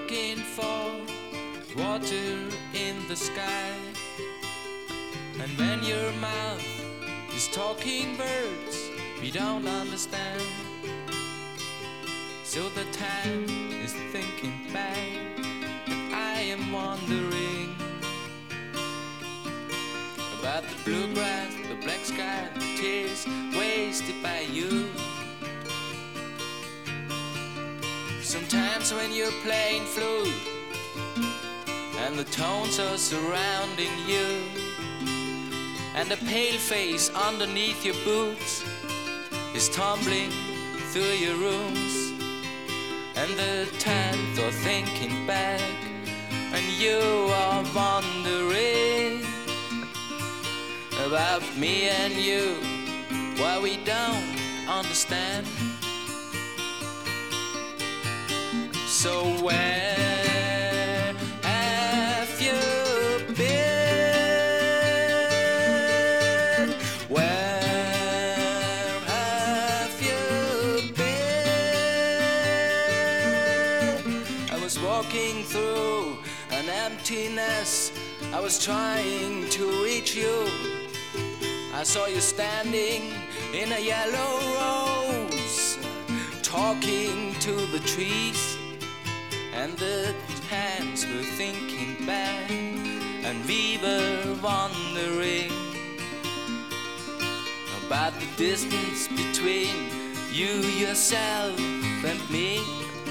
looking for water in the sky. And when your mouth is talking words we don't understand, so the time is thinking back, and I am wondering about the blue grass, the black sky, the tears wasted by you. Sometimes when you're playing flute and the tones are surrounding you, and the pale face underneath your boots is tumbling through your rooms, and the times are thinking back, and you are wondering about me and you, why we don't understand. So where have you been? Where have you been? I was walking through an emptiness, I was trying to reach you. I saw you standing in a yellow rose, talking to the trees, and the hands were thinking back, and we were wondering about the distance between you, yourself, and me.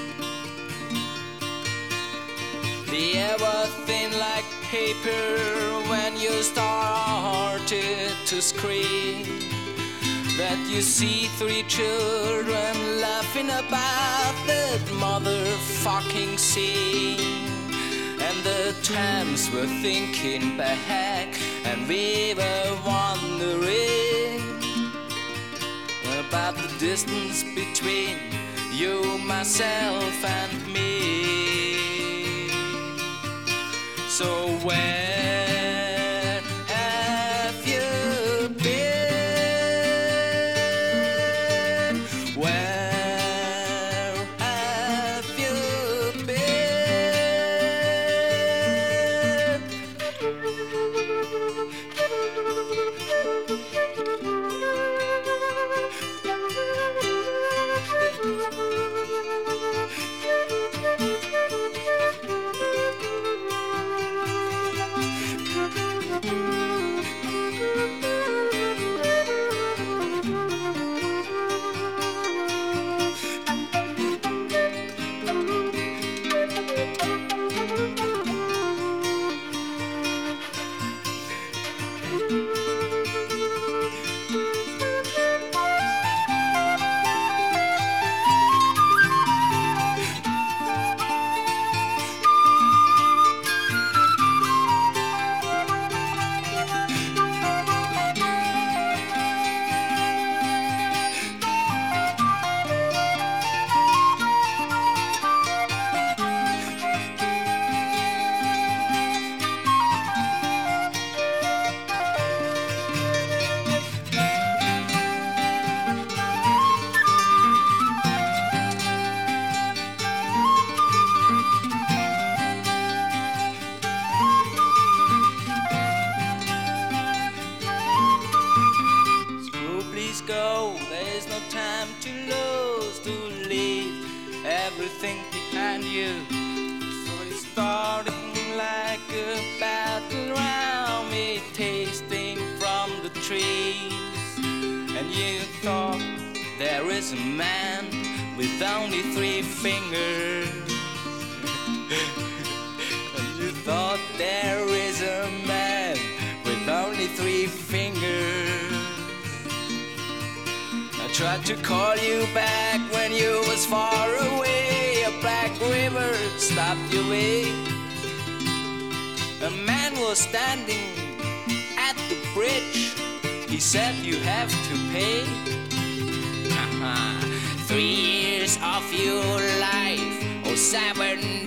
The air was thin like paper when you started to scream that you see three children laughing about that motherfucking scene. And the times were thinking back, and we were wondering about the distance between you, myself, and me. So where have you been? Where have you been? Go, there's no time to lose, to leave everything behind you. So it's starting like a battle around me, tasting from the trees. And you thought there is a man with only 3 fingers. And you thought there is a man with only 3 fingers. I tried to call you back when you was far away. A black river stopped your way. A man was standing at the bridge. He said you have to pay 3 years of your life, or 7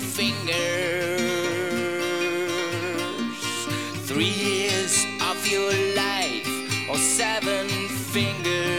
fingers. 3 years of your life, or 7 fingers.